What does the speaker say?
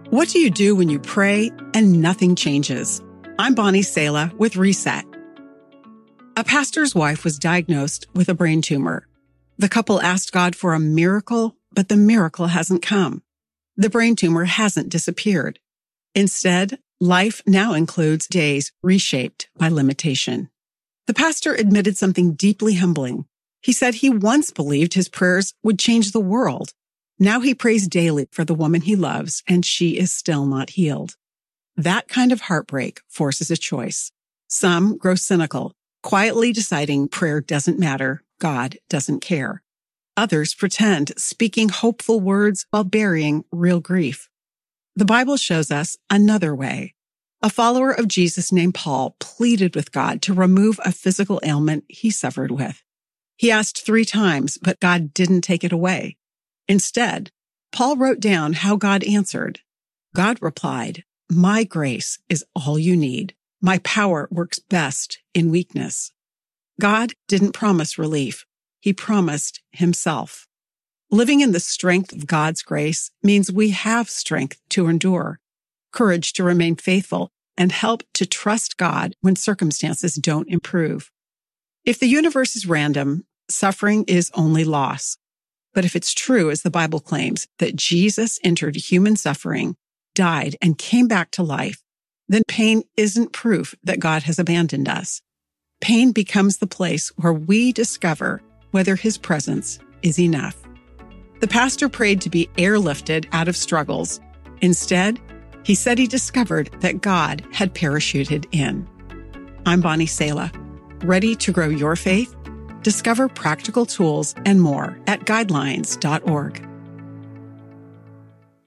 What do you do when you pray and nothing changes? I'm Bonnie Sala with Reset. A pastor's wife was diagnosed with a brain tumor. The couple asked God for a miracle, but the miracle hasn't come. The brain tumor hasn't disappeared. Instead, life now includes days reshaped by limitation. The pastor admitted something deeply humbling. He said he once believed his prayers would change the world. Now he prays daily for the woman he loves, and she is still not healed. That kind of heartbreak forces a choice. Some grow cynical, quietly deciding prayer doesn't matter, God doesn't care. Others pretend, speaking hopeful words while burying real grief. The Bible shows us another way. A follower of Jesus named Paul pleaded with God to remove a physical ailment he suffered with. He asked 3 times, but God didn't take it away. Instead, Paul wrote down how God answered. God replied, "My grace is all you need. My power works best in weakness." God didn't promise relief. He promised himself. Living in the strength of God's grace means we have strength to endure, courage to remain faithful, and help to trust God when circumstances don't improve. If the universe is random, suffering is only loss. But if it's true, as the Bible claims, that Jesus entered human suffering, died, and came back to life, then pain isn't proof that God has abandoned us. Pain becomes the place where we discover whether his presence is enough. The pastor prayed to be airlifted out of struggles. Instead, he said he discovered that God had parachuted in. I'm Bonnie Sala. Ready to grow your faith? Discover practical tools and more at guidelines.org.